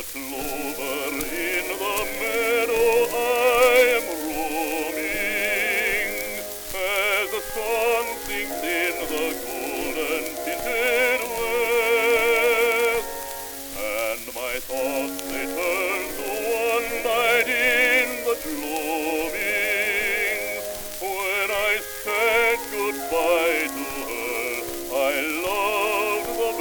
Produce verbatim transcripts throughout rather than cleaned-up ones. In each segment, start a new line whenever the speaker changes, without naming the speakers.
the clover in the meadow I'm roaming, as the sun sinks in the golden tinted west, and my thoughts they turn to one night in the gloaming, when I said goodbye to her I loved the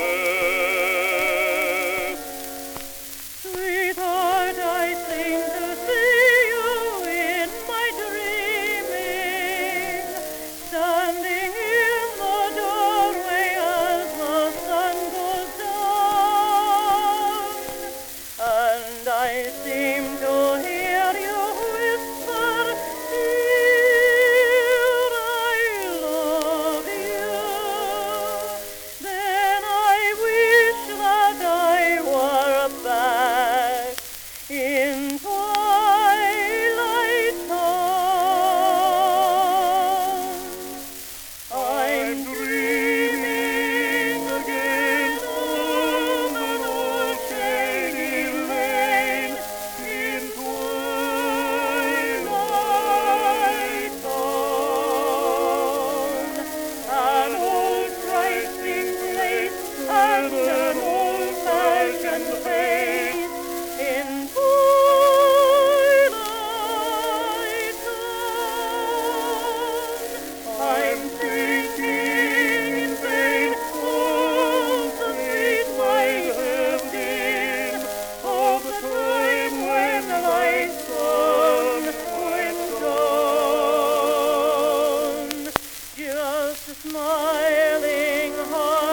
best.
Sweetheart, I seem to see you in my dreaming, standing in the doorway as the sun goes down, and I seem to hear you whisper, "Dear, I love you." Then I wish that I were back in Twilight Town. I'm dreaming again on an old shady lane in Twilight Town. An old trysting place and an old-fashioned face in Twilight Town. I'm thinking in vain of the sweet might have been, of the time when my sun went down. Just smiling hard